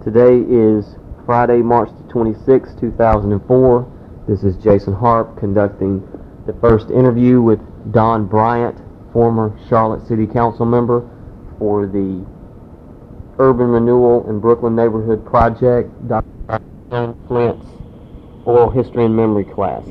Today is Friday, March the 26th, 2004. This is Jason Harp conducting the first interview with Don Bryant, former Charlotte City Council member for the Urban Renewal and Brooklyn Neighborhood Project, Dr. Flint's Oral History and Memory class.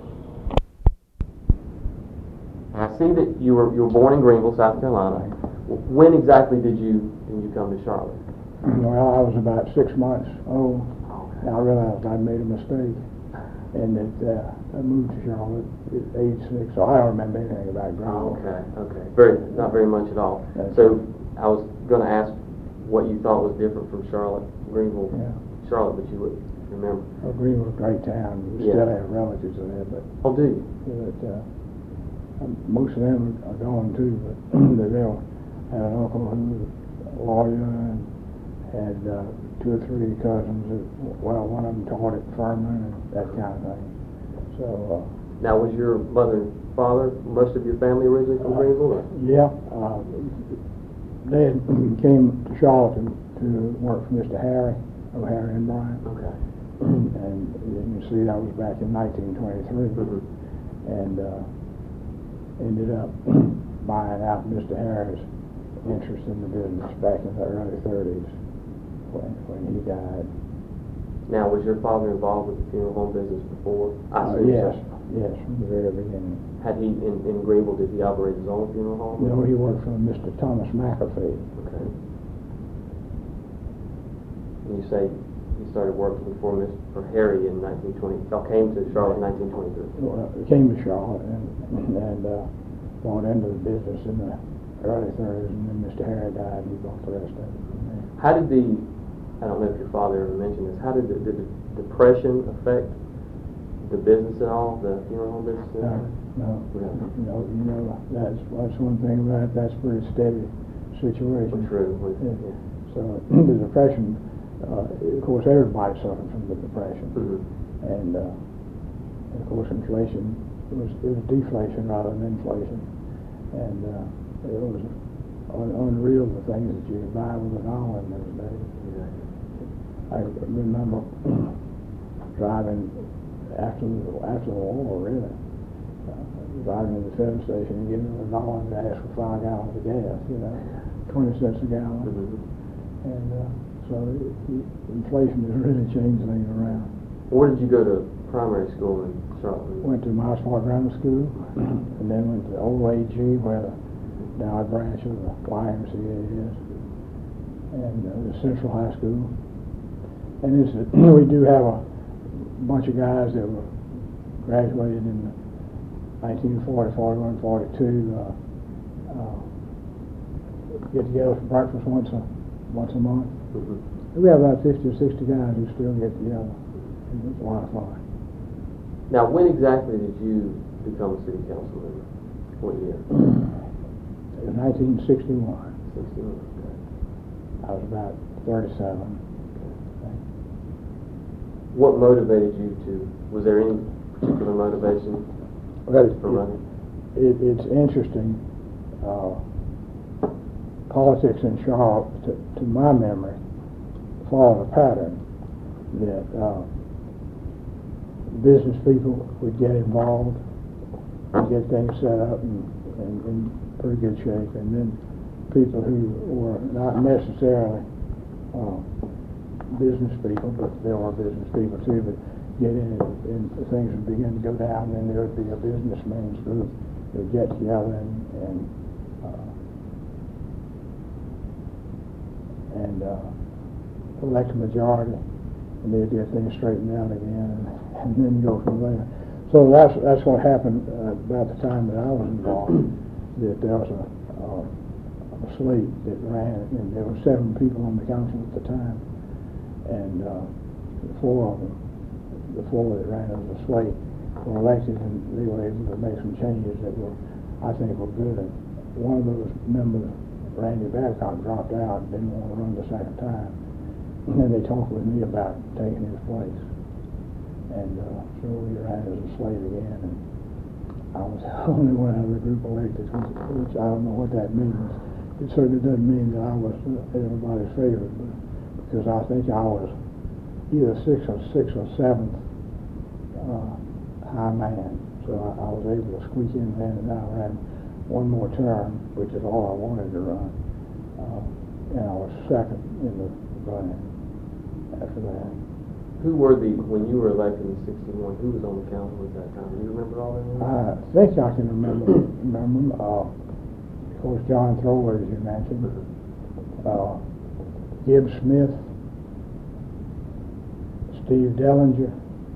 I see that you were born in Greenville, South Carolina. When exactly did you come to Charlotte? Well, I was about 6 months old, and I realized I'd made a mistake, and that I moved to Charlotte at age 6, so I don't remember anything about Greenville. Okay. Not very much at all. So I was going to ask what you thought was different from Greenville, Charlotte, but you wouldn't remember. Well, Greenville's a great town. We still have relatives there, but oh, do you? Most of them are gone too. But they'll have an uncle who was a lawyer and had 2 or 3 cousins. One of them taught at Furman and that kind of thing. So. Now, was your mother and father, most of your family originally from Greenville? Yeah. They came to Charlotte to work for Mr. Harry and Bryant. Okay. And you see, that was back in 1923. Mm-hmm. And ended up buying out Mr. Harry's interest in the business back in the early 30s when he died. Now, was your father involved with the funeral home business before? Yes, from the very beginning. Had he, in Greenville, did he operate his own funeral home? No, he worked for Mr. Thomas McAfee. Okay. And you say he started working for Harry in 1920, came to Charlotte in 1923. Well, he came to Charlotte and bought into the business in the early 30s, and then Mr. Harry died and he bought the rest of it. How did I don't know if your father ever mentioned this, how did the Depression affect the business at all, the funeral home business? No. That's one thing about it, that's a pretty steady situation. True. Yeah. So the Depression, of course, everybody suffered from the Depression. Mm-hmm. And of course, inflation, it was deflation rather than inflation. And it was unreal, the things that you could buy with a dollar in those days. Exactly. I remember driving after the war, really. Driving to the filling station and giving them $1 to ask for 5 gallons of gas, 20 cents a gallon. Mm-hmm. And so inflation has really changed things around. Where did you go to primary school in Charlotte? Went to Miles Park Grammar School, and then went to Old AG, where the now branch of the YMCA is, and the Central High School. And we do have a bunch of guys that were graduated in 1940, 41, 42. Get together for breakfast once a month. Mm-hmm. We have about 50 or 60 guys who still get together. It's a lot of fun. Now, when exactly did you become a city council member? What year? It was 1961. 61. Okay. I was about 37. What motivated you was there any particular motivation for running? It's interesting. Politics in Charlotte, to my memory, followed a pattern that business people would get involved and get things set up and in pretty good shape, and then people who were not necessarily business people, but they were business people too, but get in and things would begin to go down, and then there would be a businessman's group that would get together and elect a majority, and they'd get things straightened out again, and then go from there. So that's what happened about the time that I was involved. That there was a slate that ran, and there were 7 people on the council at the time, and 4 of them, the 4 that ran as a slate, were elected, and they were able to make some changes that I think were good. And one of those members, Randy Babcock, dropped out and didn't want to run the second time. And then they talked with me about taking his place. And so we ran as a slate again, and I was the only one out of the group elected, which I don't know what that means. It certainly doesn't mean that I was everybody's favorite, but because I think I was either sixth or seventh high man. So I was able to squeak in there, and I ran one more term, which is all I wanted to run. And I was second in the running after that. Who were when you were elected in '61, who was on the council at that time? Do you remember all that? I think I can remember them. Of course, John Thrower, as you mentioned. Gibb Smith, Steve Dellinger,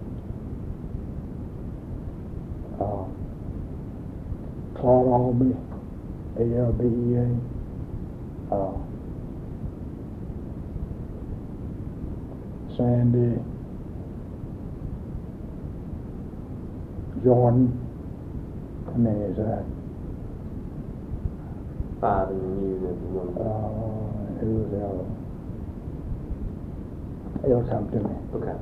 Claude Albee, ALBEA, Sandy, Jordan. How many is that? 5, and then you, and then one. Who was the other one? It'll come to me. Okay.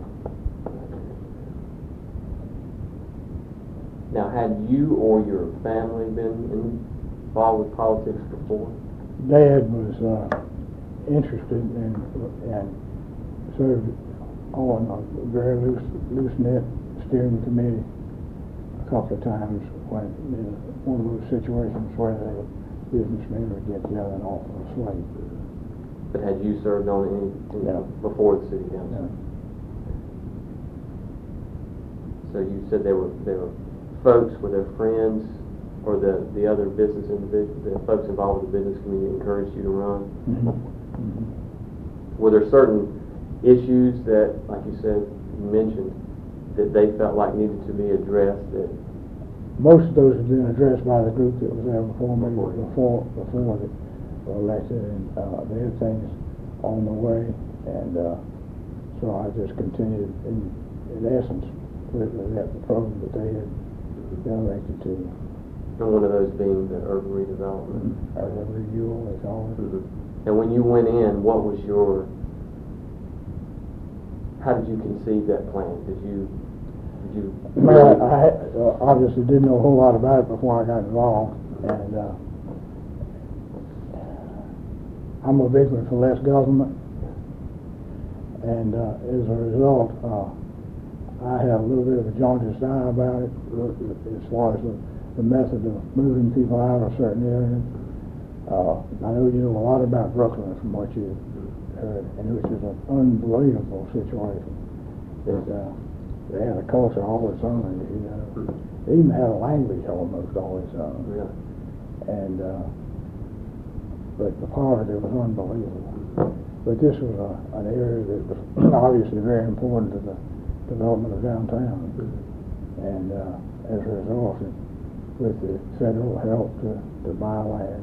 Now, had you or your family been involved with politics before? Dad was interested in and served on a very loose-knit steering committee a couple of times when in one of those situations where the businessmen would get together and offer a slate. But had you served on any No. before the city council? No. So you said they were folks, were their friends, or the other business individuals, the folks involved with the business community encouraged you to run? Mm-hmm. Mm-hmm. Were there certain issues that, like you said, you mentioned, that they felt like needed to be addressed? That Most of those have been addressed by the group that was there before me, before they were elected, and they had things on the way, and so I just continued in essence with that program that they had been elected to. and one of those being the urban redevelopment. Urban renewal, they call it. Mm-hmm. And when you went in, what was how did you conceive that plan? Did you Well, I obviously didn't know a whole lot about it before I got involved, and I'm a big one for less government, and as a result, I have a little bit of a jaundiced eye about it as far as the method of moving people out of certain areas. I know you know a lot about Brooklyn from what you heard, and which is an unbelievable situation. They had a culture all its own, you know. They even had a language almost all its own. Really? And but the poverty was unbelievable. But this was an area that was obviously very important to the development of downtown. And as a result, with the federal help to buy land,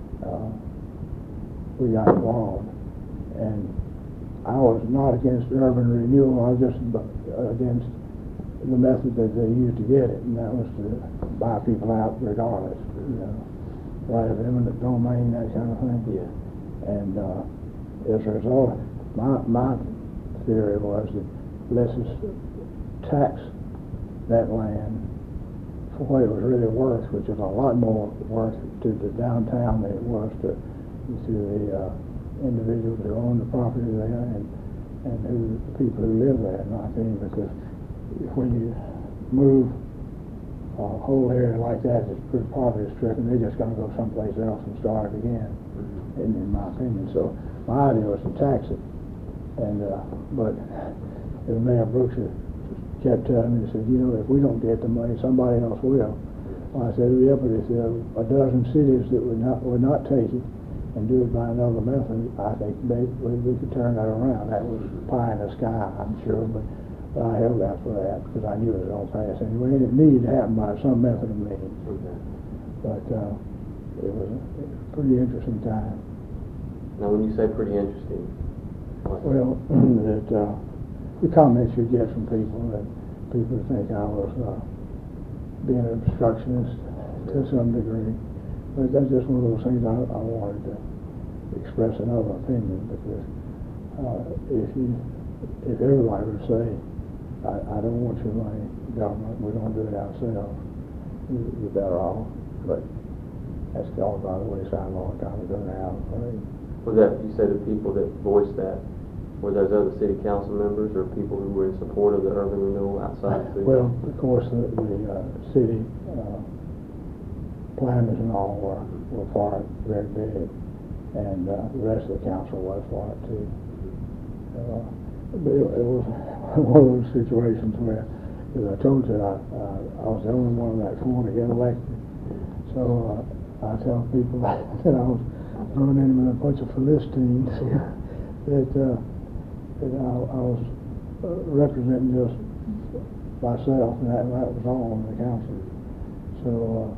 we got involved. And I was not against urban renewal. I was just against the method that they used to get it, and that was to buy people out regardless, you know, right of eminent domain, that kind of thing. Yeah. And as a result, my theory was that let's just tax that land for what it was really worth, which is a lot more worth to the downtown than it was to the individuals who own the property there and the people who live there, not them, because when you move a whole area like that that's pretty poverty-stricken, they're just going to go someplace else and start again, in my opinion. So my idea was to tax it, and but as Mayor Brooks kept telling me, he said, you know, if we don't get the money, somebody else will. Well, I said, yeah, but if there are a dozen cities that would not take it and do it by another method, I think maybe we could turn that around. That was pie in the sky, I'm sure, but I held out for that because I knew it was going to pass anyway, and it needed to happen by some method of means. Okay. But it was a pretty interesting time. Now, when you say pretty interesting, Well, that the comments you get from people, that people think I was being an obstructionist to some degree. But that's just one of those things I wanted to express another opinion, because if everybody would say, I don't want your money, government, we're going to do it ourselves, you're better off. But that's all by the wayside a long time ago now. was that, you said the people that voiced that, Were those other city council members or people who were in support of the urban renewal outside the city? Well, of course, the city planners and all were for it very big, and the rest of the council was for it too. But it was one of those situations where, as I told you, I was the only one of that four to get elected. So I tell people that I was thrown in with a bunch of Philistines that I was representing just myself, and that was all on the council. So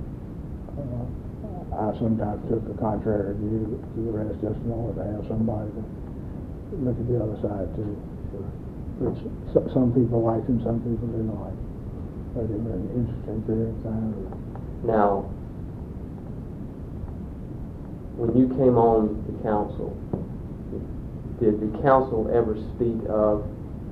I sometimes took a contrary view to the rest, just in order to have somebody to look at the other side too. Which some people liked and some people didn't like. But it was an interesting period of time. Now, when you came on the council, did the council ever speak of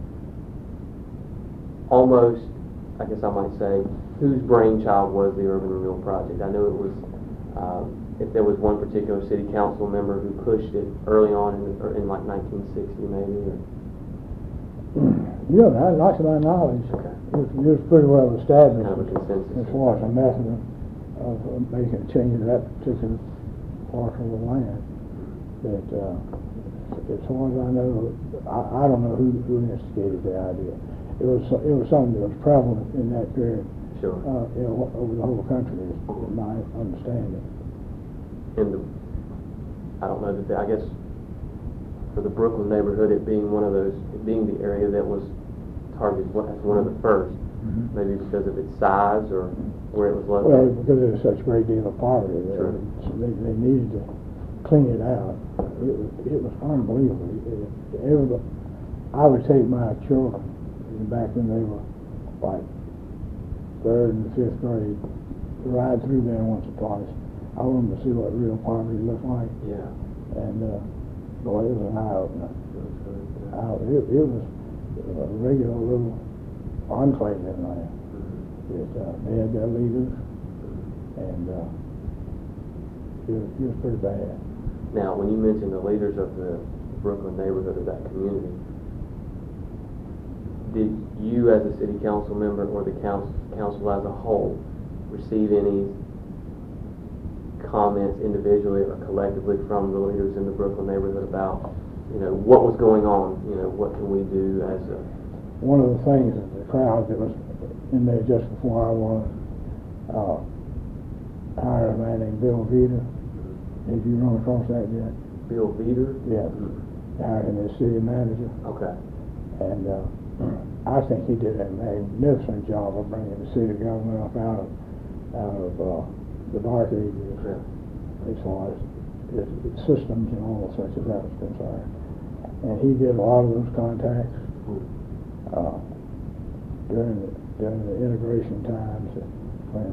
almost, I guess I might say, whose brainchild was the urban renewal project? I know it was, if there was one particular city council member who pushed it early on in like 1960 maybe, or yeah, not to my knowledge. Okay. It was pretty well established kind of a consensus. as far as a method of making a change to that particular part of the land. That as far as I know, I don't know who instigated the idea. It was something that was prevalent in that period. Sure. Over the whole country, is my understanding. And I don't know that I guess for the Brooklyn neighborhood, it being the area that was targeted as one of the first, maybe because of its size or where it was located. Well, because there's such a great deal of poverty there, Sure. they needed to clean it out. It was unbelievable. I would take my children back when they were like 3rd and 5th grade to ride through there once or twice. I wanted to see what real poverty looked like. Yeah. And boy, it was an eye-opener. It was a regular little enclave in there. They had their leaders, and it was pretty bad. Now, when you mentioned the leaders of the Brooklyn neighborhood of that community, did you as a city council member or the council as a whole receive any comments individually or collectively from the leaders in the Brooklyn neighborhood about, what was going on, what can we do as a... One of the things that the crowd that was in there just before I was hired a man named Bill Veeder. Have you run across that yet? Bill Veeder? Yeah. Hired him as city manager. Okay. And I think he did a magnificent job of bringing the city government up out of the dark ages, as far as its systems and all such as that was concerned. And he did a lot of those contacts during the integration times when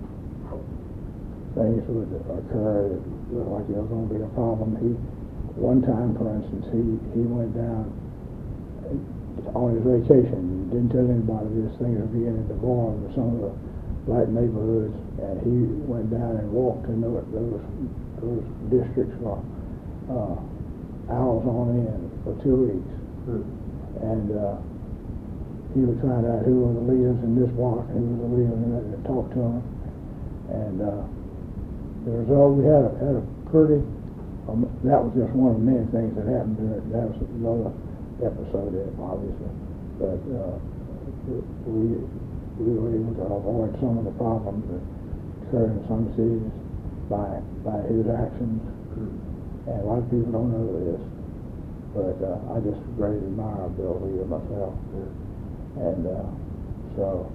things would occur that looked like there was going to be a problem. One time, for instance, he went down on his vacation. He didn't tell anybody this. Things were beginning to boil in some of the black neighborhoods, and he went down and walked in those districts for hours on end for 2 weeks. And he would find out who were the leaders in this block, who were the leaders in that, and talk to them. And the result, we had a pretty, that was just one of many things that happened during, that was another episode, obviously. But we were able to avoid some of the problems that occurred in some cities by his actions. And a lot of people don't know this, but I just greatly admire Bill Veeder myself. And so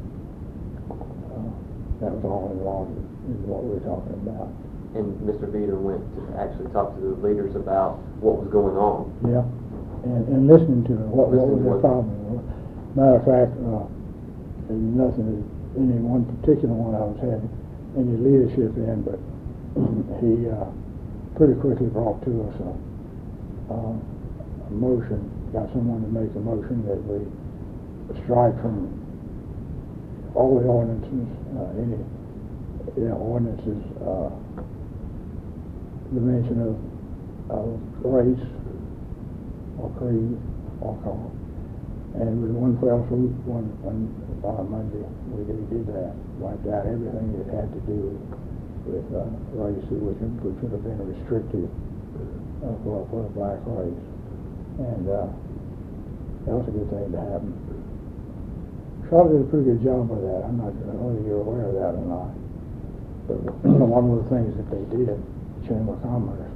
that was all involved in what we were talking about. And Mr. Veeder went to actually talk to the leaders about what was going on. Yeah, and listening to what was their problem. Matter of fact, nothing, any one particular one I was having any leadership in, but he pretty quickly brought to us a motion, got someone to make a motion that we strike from all the ordinances, ordinances, the mention of race or creed walk on. And with one fell swoop, on Monday, we did that. Wiped out everything that had to do with race, which would have been restricted for the black race. And that was a good thing to happen. Charlotte did a pretty good job with that. I'm not sure whether you're aware of that or not. But one of the things that they did, Chamber of Commerce,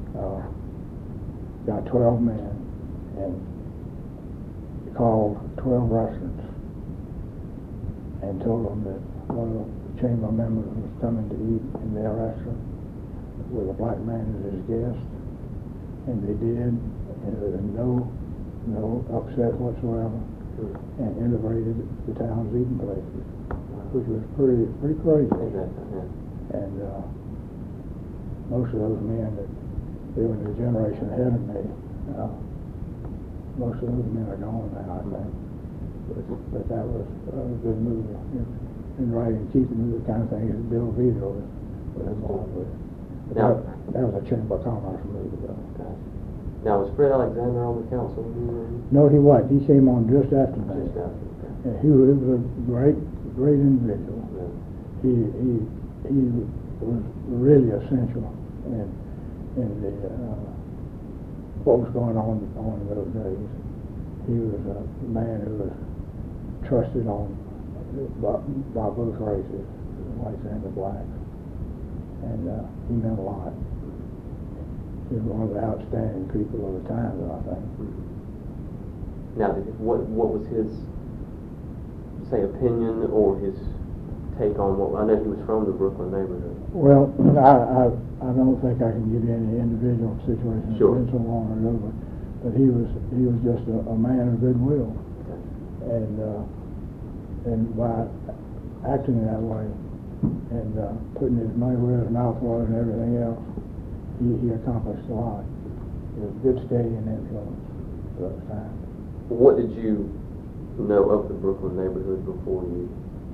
got 12 men and called 12 restaurants and told them that one of the chamber members was coming to eat in their restaurant with a black man as his guest, and they did, and there was no upset whatsoever, and integrated the town's eating places, which was pretty crazy. And most of those men that they were the generation ahead of me. Most of those men are gone now, I think. But that was a good move in writing, keeping the kind of things that Bill Vito was involved with. Now, that was a Chamber of Commerce move, though. Now, was Fred Alexander on the council? No, he wasn't. He came on just after me. Just after. Okay. And he was a great individual. Yeah. He was really essential in the what was going on in those days. He was a man who was trusted on by both races, the whites and the blacks, and he meant a lot. He was one of the outstanding people of the time, I think. Now, what was his, say, opinion or his take on what? I know he was from the Brooklyn neighborhood. Well, I don't think I can give you any individual situation. Sure. It's been so long ago, but he was just a man of goodwill, okay. And by acting that way and putting his money where his mouth was and everything else, he accomplished a lot. He was a good steadying influence for those times. What did you know of the Brooklyn neighborhood before you?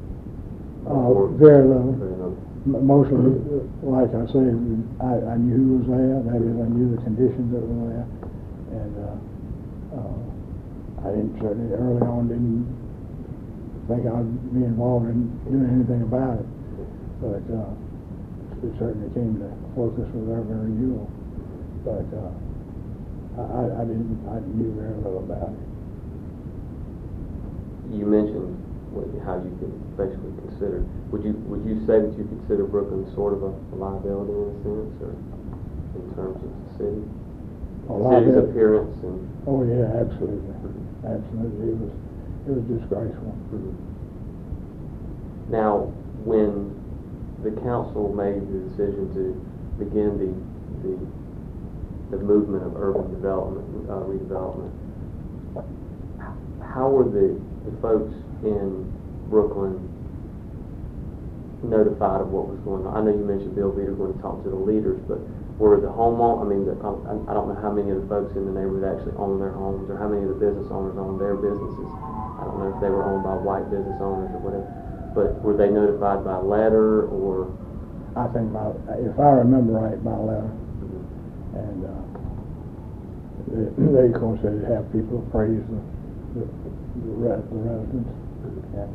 Very little. Mostly, like I said, I knew who was there. That is, I knew the conditions that were there, and I certainly early on didn't think I'd be involved in doing anything about it. But it certainly came to focus with urban renewal. But I knew very little about it. You mentioned how you could basically consider. Would you say that you consider Brooklyn sort of a liability in a sense, or in terms of the city? City's appearance and. Oh yeah, absolutely, absolutely. It was disgraceful. Mm-hmm. Now, when the council made the decision to begin the movement of urban development, redevelopment, how were the folks in Brooklyn notified of what was going on? I know you mentioned Bill Vito going to talk to the leaders, but were the homeowners, I don't know how many of the folks in the neighborhood actually own their homes, or how many of the business owners own their businesses. I don't know if they were owned by white business owners or whatever, but were they notified by letter or? I think if I remember right, by letter. Mm-hmm. And they, of course, they have people appraise the residents, and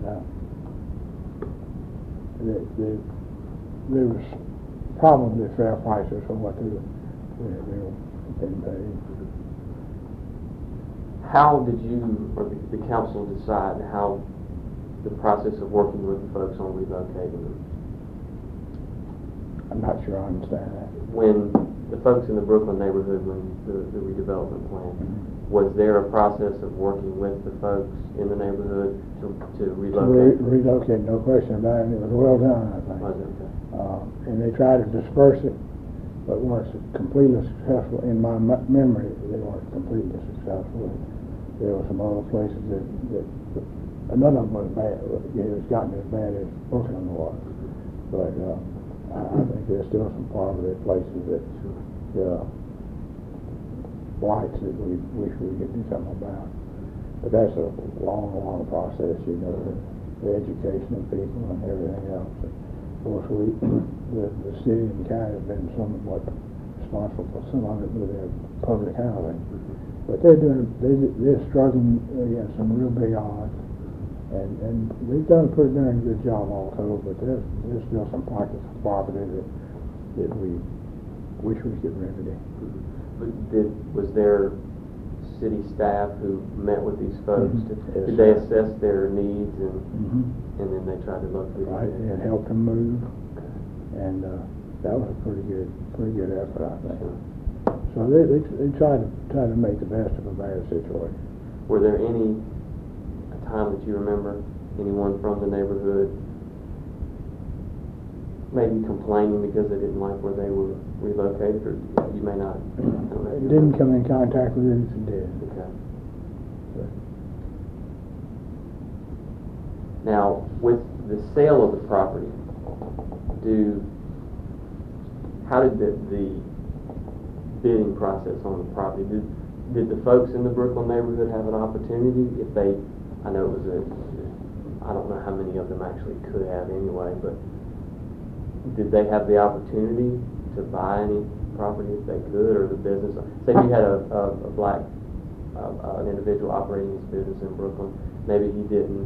there was probably fair prices for what they were getting paid. How did you or the council decide how the process of working with the folks on relocating them? I'm not sure I understand that. When the folks in the Brooklyn neighborhood, when the redevelopment plan, mm-hmm. was there a process of working with the folks in the neighborhood to relocate? Relocate, no question about it. It was well done, I think. Was it? Okay. And they tried to disperse it, but weren't completely successful. In my memory, they weren't completely successful. There were some other places that none of them was bad. It has gotten as bad as Brooklyn was. But I think there's still some positive places that blights that we wish we could do something about. But that's a long process, you know, the education of people and everything else. Of course, the city and county have been somewhat responsible for some of it with their public housing. But they're struggling against some real big odds. And they've done a pretty darn good job also, but there's still some pockets of poverty that we wish we could remedy. But was there city staff who met with these folks? Yes, Did they assess their needs and Mm-hmm. and then they tried to look for Right, and help them move, and that was a pretty good effort, I think. So they tried to make the best of a bad situation. Were there a time that you remember anyone from the neighborhood maybe complaining because they didn't like where they were relocated, or you may not? I don't know if you Didn't remember. come in contact with it if it did. Okay. Now, with the sale of the property, how did the bidding process on the property, did the folks in the Brooklyn neighborhood have an opportunity? If they, I know it was I don't know how many of them actually could have anyway, but did they have the opportunity to buy any property if they could, or the business? Say if you had a black, an individual operating his business in Brooklyn, maybe he didn't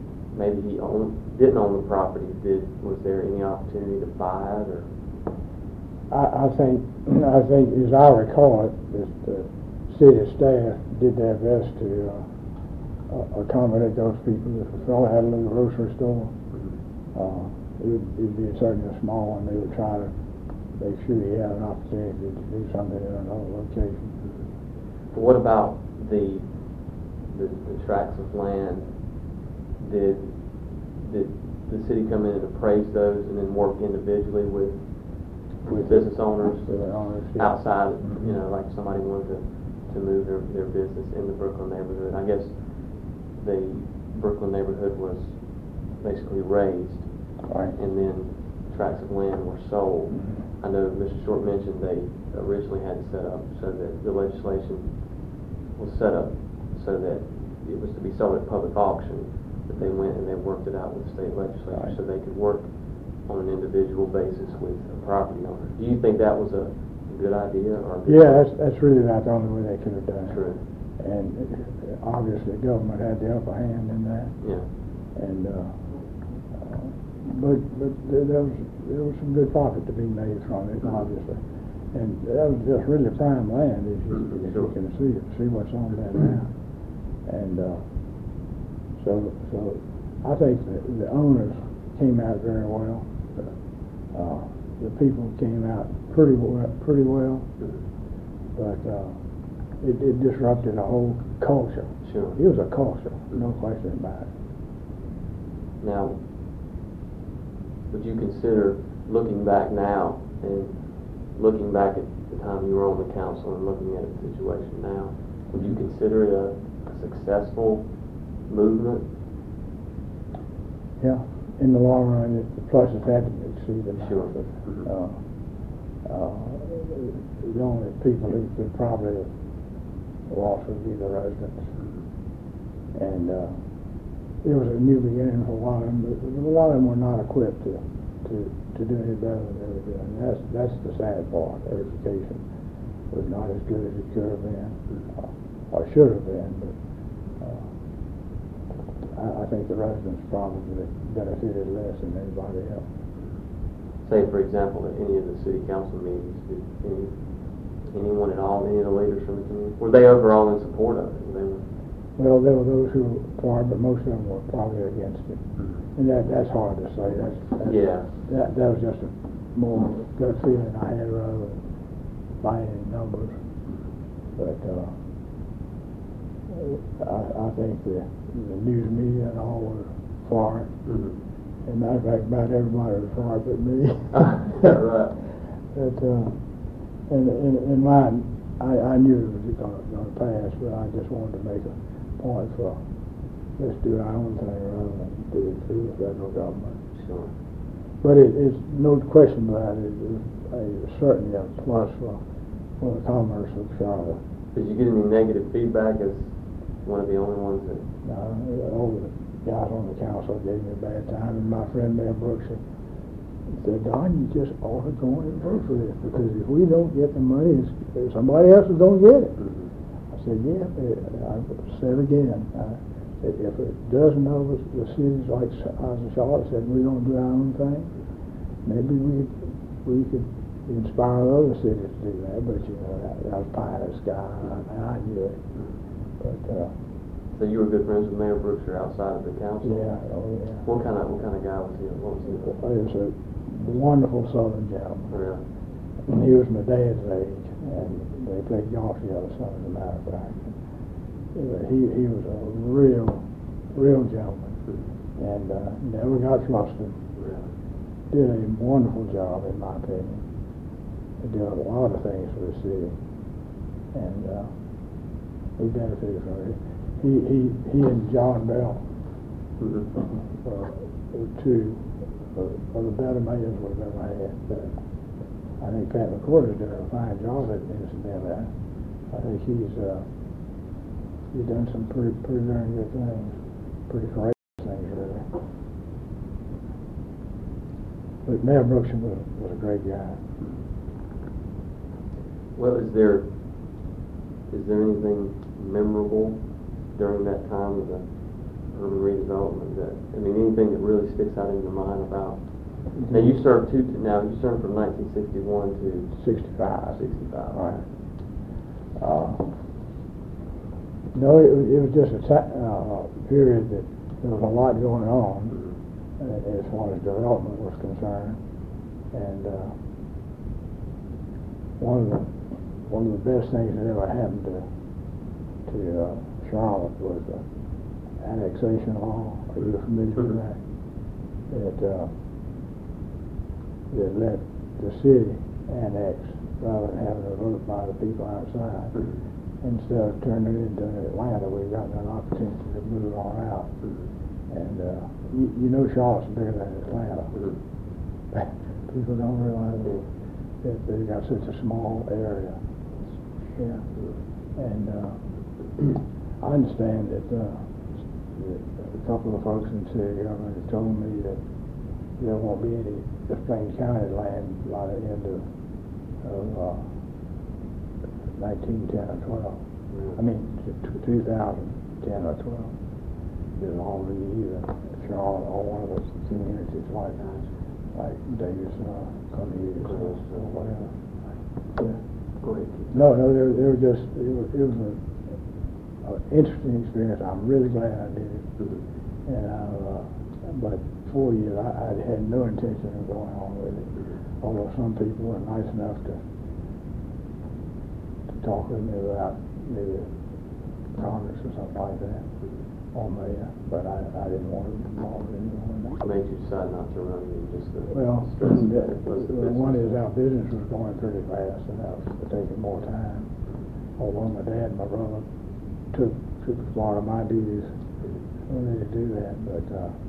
own the property. Was there any opportunity to buy it, or? I think, as I recall it, the city staff did their best to accommodate those people. If a fellow had a little grocery store, it'd be certainly a small one. They would try to make sure he had an opportunity to do something in another location. What about the tracts of land? Did the city come in and appraise those and then work individually with business owners outside, like somebody wanted to move their business in the Brooklyn neighborhood? I guess the Brooklyn neighborhood was basically raised, right, and then tracts of land were sold. I know Mr. Short mentioned they originally had it set up so that the legislation was set up so that it was to be sold at public auction, but they went and they worked it out with the state legislature, right, so they could work on an individual basis with a property owner. Do you think that was a good idea? Or that's really not the only way they could have done it. True. And obviously the government had the upper hand in that. Yeah. And but there was some good profit to be made from it, obviously. And that was just really prime land, as you can see what's on that now. And so I think the owners came out very well. The people came out pretty well, but it disrupted a whole culture. Sure. It was a culture, no question about it. Now, would you consider looking back now and looking back at the time you were on the council and looking at the situation now, would you consider it a successful movement? Yeah, in the long run, the pluses had to exceed the Sure. minuses. The only people who could probably have lost would be the residents. And it was a new beginning for a lot of them, but a lot of them were not equipped to do any better than they were doing. That's the sad part. Education was not as good as it could have been, or should have been, but I think the residents probably benefited less than anybody else. Say, for example, at any of the city council meetings, did anyone at all, any of the leaders from the community, were they overall in support of it? Well, there were those who were for it, but most of them were probably against it. And that's hard to say. That was just a more gut feeling I had rather than buying any numbers. But I think the news media and all were for it. As a matter of fact, about everybody was for it but me. Right. But in mine, I knew it was going to pass, but I just wanted to make a point for let's do our own thing rather than do it through the federal government. Sure. But it's no question about it. It's certainly a plus for the commerce of Charlotte. Did you get any negative feedback as one of the only ones that? All the guys on the council gave me a bad time, and my friend Mayor Brooks said, Don, you just ought to go and vote for this, because if we don't get the money, somebody else is going to get it. I said, yeah, I said again, if a dozen of us, the cities like Charlotte said, we don't do our own thing, maybe we could inspire other cities to do that, but you know, that was pie in the sky, and I knew it. But, so you were good friends with Mayor Brookshire outside of the council? yeah, oh yeah. What kind of guy was he? What was he? He was a wonderful Southern gentleman. Really? And he was my dad's age, and they played golf together, as a matter of fact. He was a real gentleman, and never got flustered. Really? Did a wonderful job, in my opinion. He did a lot of things for the city, and we benefited from it. He and John Bell were two of the better mayors we've ever had. I think Pat McCord is doing a fine job at that. I think he's done some pretty darn good things, pretty courageous things, really. But Mayor Brookshire was a great guy. Well, is there anything memorable during that time of the urban redevelopment anything that really sticks out in your mind about? Now you served from 1961 to 65. 65. Right. No, it was just a period that there was a lot going on as far as development was concerned, and one of the best things that ever happened to Charlotte was the annexation law. Are you familiar with that? That let the city annex rather than having to vote by the people outside. Instead of turning it into Atlanta, we've gotten an opportunity to move on out. And you know Charlotte's bigger than Atlanta. People don't realize that they've got such a small area. Yeah. And I understand that a couple of folks in the city government have told me that there won't be any Plain County land by the end of 1910 or 12. I mean, 2010 or 12. There's already either Charlotte or one of those communities like Davis or Cornelius or whatever. Yeah. Go ahead. No, it was an interesting experience. I'm really glad I did it. And but 4 years, I had no intention of going on with it. Although some people were nice enough to talk with me about maybe Congress or something like that, or mayor, but I didn't want to be involved in it. What made you decide not to run? Well, one is our business was going pretty fast, and that was taking more time. Although my dad and my brother took a lot of my duties for me to do that, but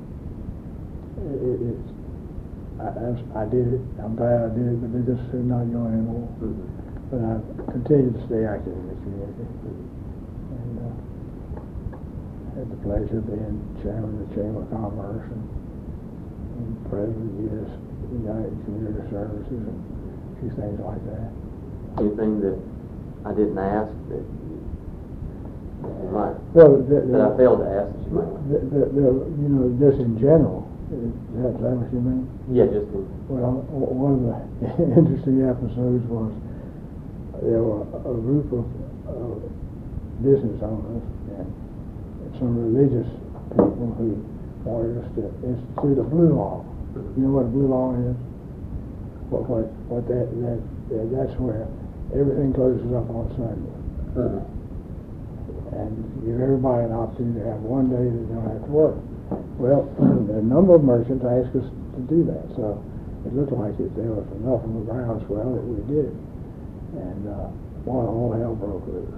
I did it. I'm glad I did it, but they just said not going anymore. But I continued to stay active in the community, and had the pleasure of being chairman of the Chamber of Commerce and president of U.S. United Community Services and a few things like that. Anything that I didn't ask that you might, that I failed to ask that you might? Just in general. Is that what you mean? Yeah, just in... Well, one of the interesting episodes was there were a group of business owners and some religious people who wanted us to institute a blue law. You know what a blue law is? What that's where everything closes up on Sunday. And give everybody an opportunity to have one day they don't have to work. Well, a number of merchants asked us to do that, so it looked like there was enough of a groundswell that we did it. And all hell broke loose.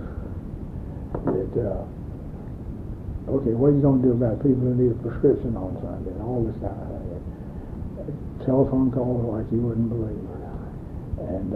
Okay, what are you going to do about people who need a prescription on Sunday and all this kind of thing? Telephone calls like you wouldn't believe. And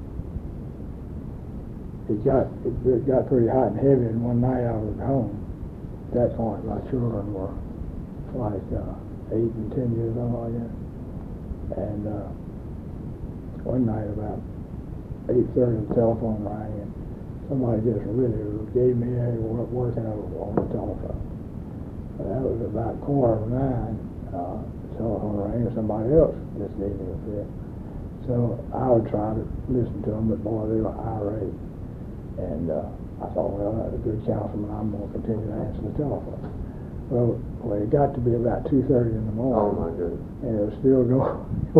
it got pretty hot and heavy, and one night I was home. At that point, my children were like 8 and 10 years old, I guess. And one night about 8:30, the telephone rang, and somebody just really gave me a working on the telephone. That was about 8:45. The telephone rang, and somebody else just gave me a fit. So I would try to listen to them, but boy, they were irate. And I thought, well, that's a good councilman, I'm going to continue to answer the telephone. Well, it got to be about 2:30 in the morning. Oh my goodness. And it was still going.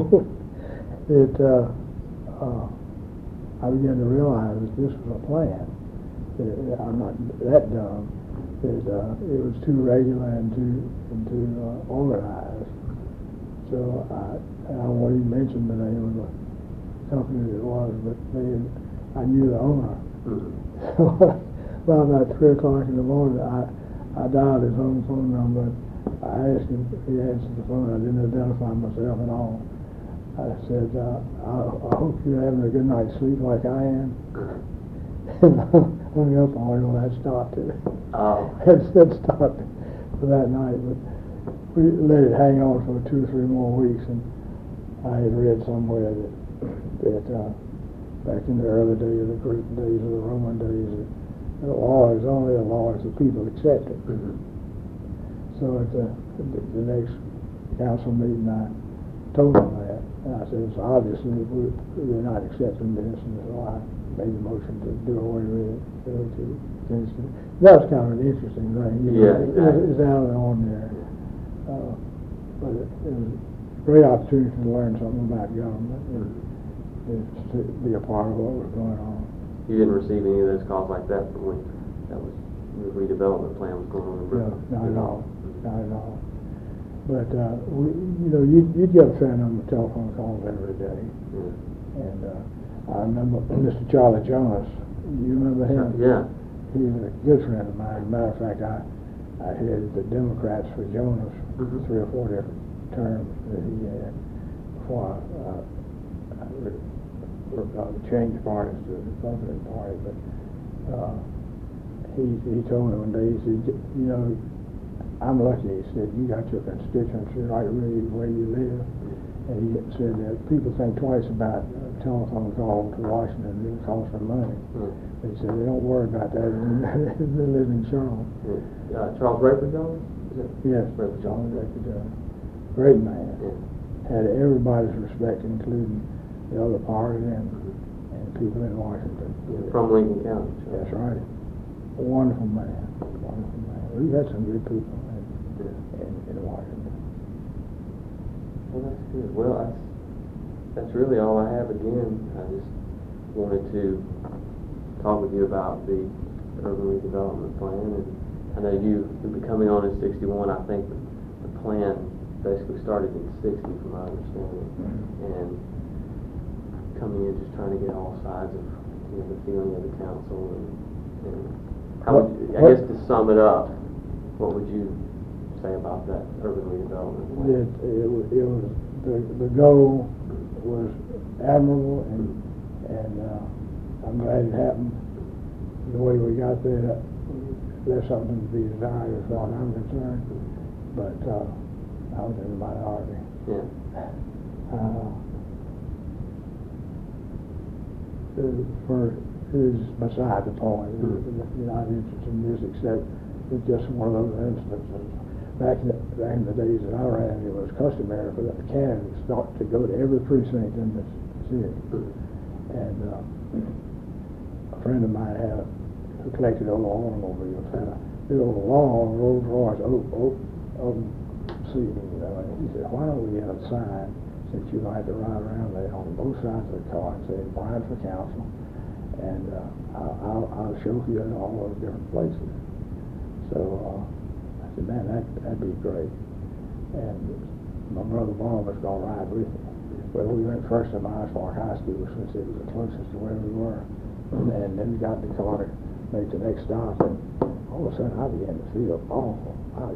I began to realize that this was a plan. That I'm not that dumb. That it was too regular and too organized. So I won't even mention the name of the company that it was, but I knew the owner. Mm-hmm. So well, about 3 o'clock in the morning, I dialed his home phone number. I asked him, he answered the phone. I didn't identify myself at all. I said, I hope you're having a good night's sleep like I am. And I hung up on him, and that stopped it. Oh. That stopped for that night. But we let it hang on for 2 or 3 more weeks, and I had read somewhere that back in the early days, the Greek days, or the Roman days, the law is only a law if the people accept it. Mm-hmm. So at the next council meeting, I told them that. And I said, so obviously we're not accepting this, and so I made the motion to do away with it. That was kind of an interesting thing. Yeah, exactly. It's out of the ordinary. But it was a great opportunity to learn something about government and to be a part of what was going on. You didn't receive any of those calls like that from when the redevelopment plan was going on in Brooklyn? No, not at all. Not at all. But you'd get a fair number of telephone calls every day. Yeah. And I remember Mr. Charlie Jonas. You remember him? Yeah. He was a good friend of mine. As a matter of fact, I headed the Democrats for Jonas 3 or 4 different terms that he had before I changed parties to the Republican Party. But he told me one day, he said, I'm lucky, he said, you got your constituency right where you live. And he said that people think twice about a telephone call to Washington. It costs them money. He said they don't worry about that. They live in Charlotte. Charles Rayford Jones? Yes, Charles Rayford Jones. Great man. Had everybody's respect, including the other party and people in Washington. From Lincoln County. That's right. A wonderful man. Wonderful man. We've had some good people in Washington. Well, that's good. Well, that's really all I have. Again, I just wanted to talk with you about the urban redevelopment plan, and I know you'll be coming on in 61. I think the plan basically started in 60, from my understanding, and coming in just trying to get all sides of the feeling of the council, and how would you, I guess to sum it up, what would you say about that urban redevelopment plan? It was the goal was admirable, and I'm glad it happened the way we got there. There's something to be desired as far as I'm concerned, but I was in the minority. Yeah. It is beside the point. You're not interested in this, except it's just one of those instances. Back in the days that I ran, it was customary for the candidates to go to every precinct in the city. And a friend of mine who collected old automobiles had a big old long Rolls Royce open seating. He said, why don't we have a sign that you like to ride around there on both sides of the car and say, Brian for council, and I'll show you in all those different places. So I said, man, that'd be great. And my brother Bob was going to ride with me. Well, we went first to Myers Park High School, since it was the closest to where we were. And then we got in the car to make the next stop, and all of a sudden I began to feel awful. I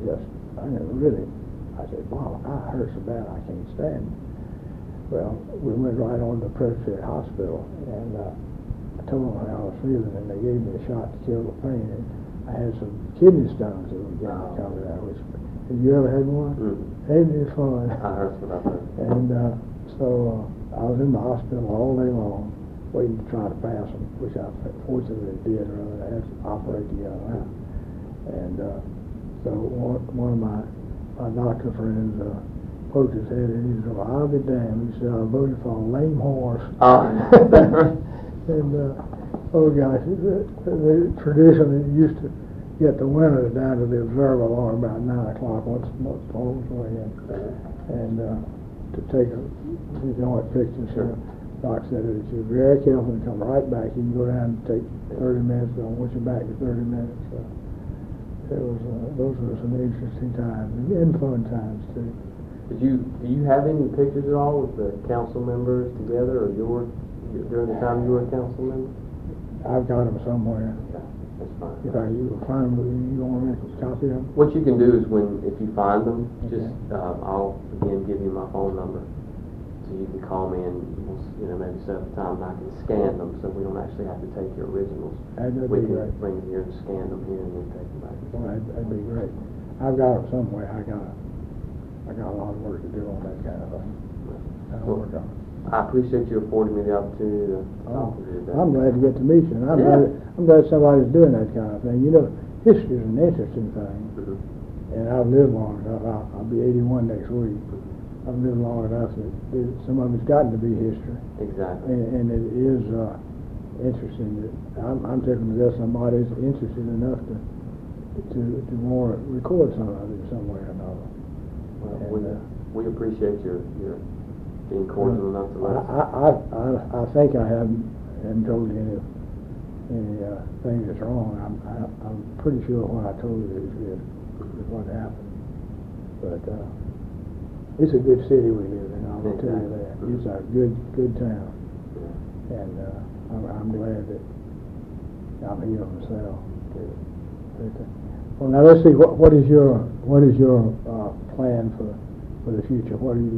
said, Bob, I hurt so bad I can't stand it. Well, we went right on to Presbyterian Hospital, and I told them how I was feeling, and they gave me a shot to kill the pain. And I had some kidney stones that were beginning to come out. Have you ever had one? Ain't it fun? I heard about that. And So I was in the hospital all day long, waiting to try to pass them, which I fortunately did, rather than have to operate to get them out. And so one of my doctor friends poked his head in. He said, "Well, I'll be damned." He said, "I voted for a lame horse." And oh gosh, the tradition used to get the winners down to the observer alarm about 9 o'clock once the polls were in, and to take a joint picture. So Doc said that if you're very careful and come right back, you can go down and take 30 minutes. I want you back in 30 minutes. It was those were some interesting times and fun times too. Do you have any pictures at all with the council members together, or during the time you were a council member? I've got them somewhere. Okay, that's fine. If you find them, you want to make a copy of them? What you can do is if you find them, just I'll again give you my phone number, so you can call me and we'll, maybe set up a time and I can scan them, so we don't actually have to take your originals. That'd We be can great. bring them here and scan them here and then take them back. Well, that'd be great. I've got them somewhere. I got a lot of work to do on that kind of thing. I'll work on it. I appreciate you affording me the opportunity to talk to you today. I'm glad to get to meet you, and I'm glad somebody's doing that kind of thing. History is an interesting thing, and I've lived long enough. I'll be 81 next week. I've lived long enough that some of it's gotten to be history. Exactly. And it is interesting that I'm taking to death somebody's interested enough to want to record some of it some way or another. Well, we appreciate your being cordial enough to let us. I think I haven't told you any thing that's wrong. I'm pretty sure what I told you is what happened. But it's a good city we live in. I'll tell you that. It's a good town, and I'm glad that I'm here myself. Well, now let's see. What is your plan for the future? What are you?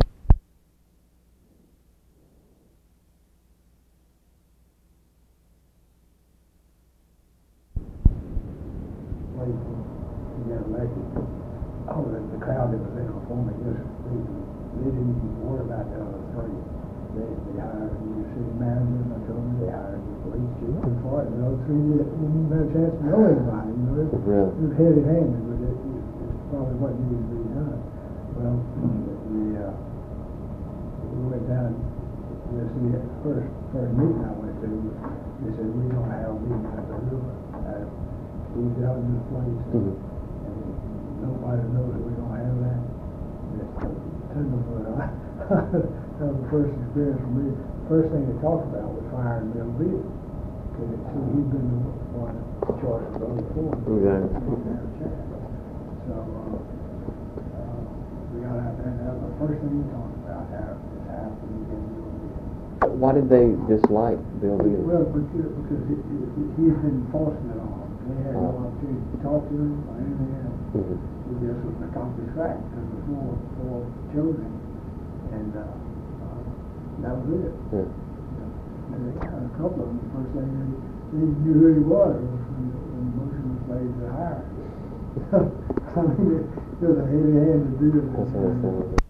The crowd that was there before me, they didn't worry about the other three. They hired a new city manager, and I told them they hired a police chief. Before it, the other three didn't have a chance to know anybody. It was heavy-handed, but it's probably what needed to be done. Well, we went down to the city. First meeting I went to, they said we're going to have a meeting at the river at Steve Dowden's place. Nobody knows that we don't have that. That was the first experience for me. First thing they talked about was firing Bill Beal. So he'd been the one charged with other four. Exactly. So we got out there, and that was the first thing we talked about, how we can Bill Beal. Why did they dislike Bill Beal? Well, because he had been forcing it on them. They had no opportunity to talk to him or anything else. This was an accomplished fact because the four children, and that was it. And they had a couple of them. The first thing they knew who he was when the motion was made to hire him. I mean, it was a heavy-handed deal.